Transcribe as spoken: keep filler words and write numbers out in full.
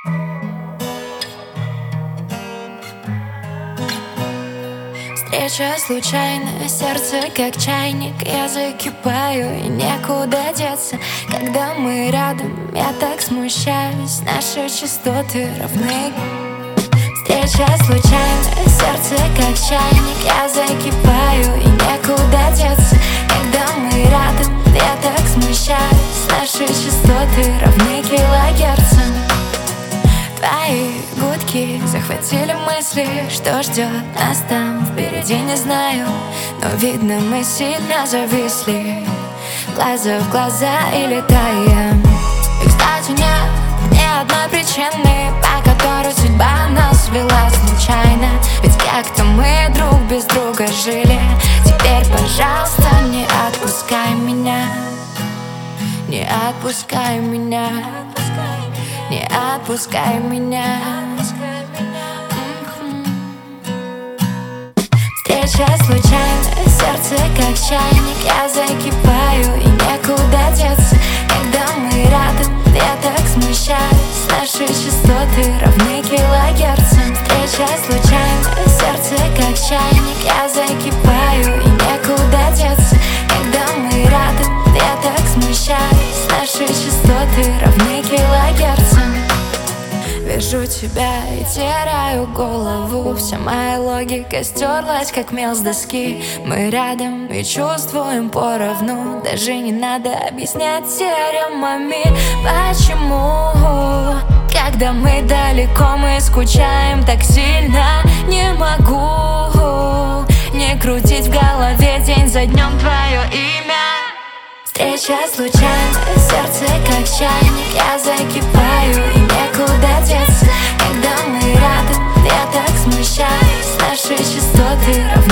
Встреча случайная, сердце как чайник, я закипаю и некуда деться. Когда мы рядом, я так смущаюсь, наши частоты равны. Встреча случайная, сердце как чайник, я закипаю и некуда деться. Когда мы рядом, я так смущаюсь, наши частоты равны килогерцам. Твои гудки захватили мысли, что ждет нас там впереди, не знаю, но видно, мы сильно зависли, глаза в глаза и летаем. И, кстати, нет ни одной причины, по которой судьба нас свела случайно. Ведь как-то мы друг без друга жили. Теперь, пожалуйста, не отпускай меня, не отпускай меня, не отпускай меня. Встреча случайная, сердце как чайник, я закипаю и некуда деться. Когда мы рядом, я так смущаюсь, наши частоты равны килогерцам. Встреча случайная, сердце как чайник, я закипаю и некуда деться. Когда мы рядом, я так смущаюсь, наши частоты равны килогерцам. Вижу тебя и теряю голову, вся моя логика стерлась, как мел с доски. Мы рядом и чувствуем поровну, даже не надо объяснять теоремами, почему. Когда мы далеко, мы скучаем так сильно. Не могу не крутить в голове день за днем твое имя. Встреча случайная, сердце как чайник, я закипаю и некуда деться. Когда мы рядом, я так смущаюсь, наши частоты равны